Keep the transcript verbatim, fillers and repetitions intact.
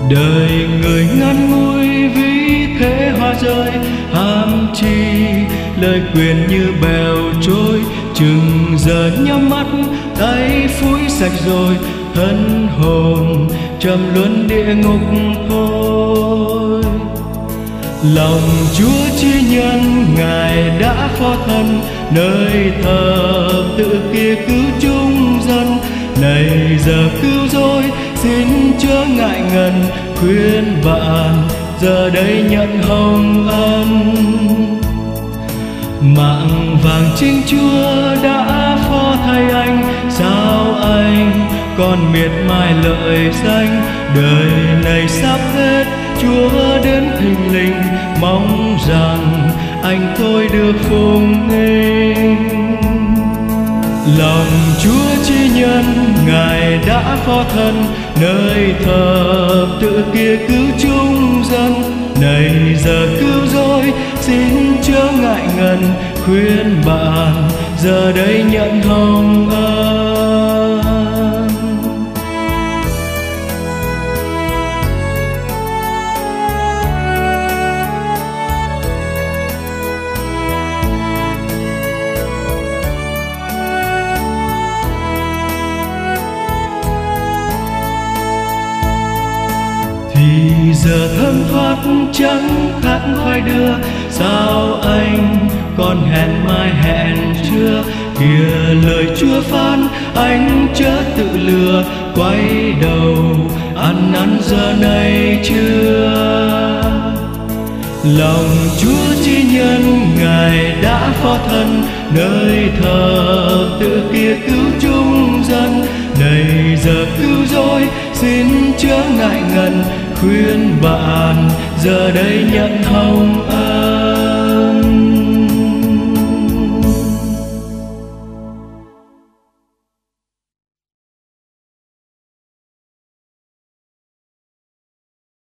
Đời người ngắn ngủi vì thế hoa rơi, ham chi lời quyền như bèo trôi. Chừng giờ nhắm mắt tay phủi sạch rồi, thân hồn trầm luân địa ngục thôi. Lòng Chúa chi nhân Ngài đã phó thân, nơi thờ tự kia cứu chúng dân. Này giờ cứu rỗi xin chớ ngại ngần, khuyên bạn giờ đây nhận hồng ân. Mạng vàng chính Chúa đã phó thay anh, sao anh còn miệt mài lợi danh. Đời này sắp hết, Chúa đến thình lình, mong rằng anh tôi được phụng nghinh. Lòng Chúa chi nhân Ngài đã phó thân, nơi thờ tự kia cứu chúng dân. Này giờ cứu rỗi xin chớ ngại ngần, khuyên bạn giờ đây nhận hồng ân. Thì giờ thơm thoát chẳng khác khoai đưa, sao anh còn hẹn mai hẹn chưa? Kìa lời Chúa phán anh chớ tự lừa, quay đầu ăn năn giờ này chưa? Lòng Chúa chi nhân Ngài đã phó thân, nơi thờ tự kia cứu chúng dân. Này giờ cứu rỗi xin chớ ngại ngần, khuyên bạn giờ đây nhận hồng ân.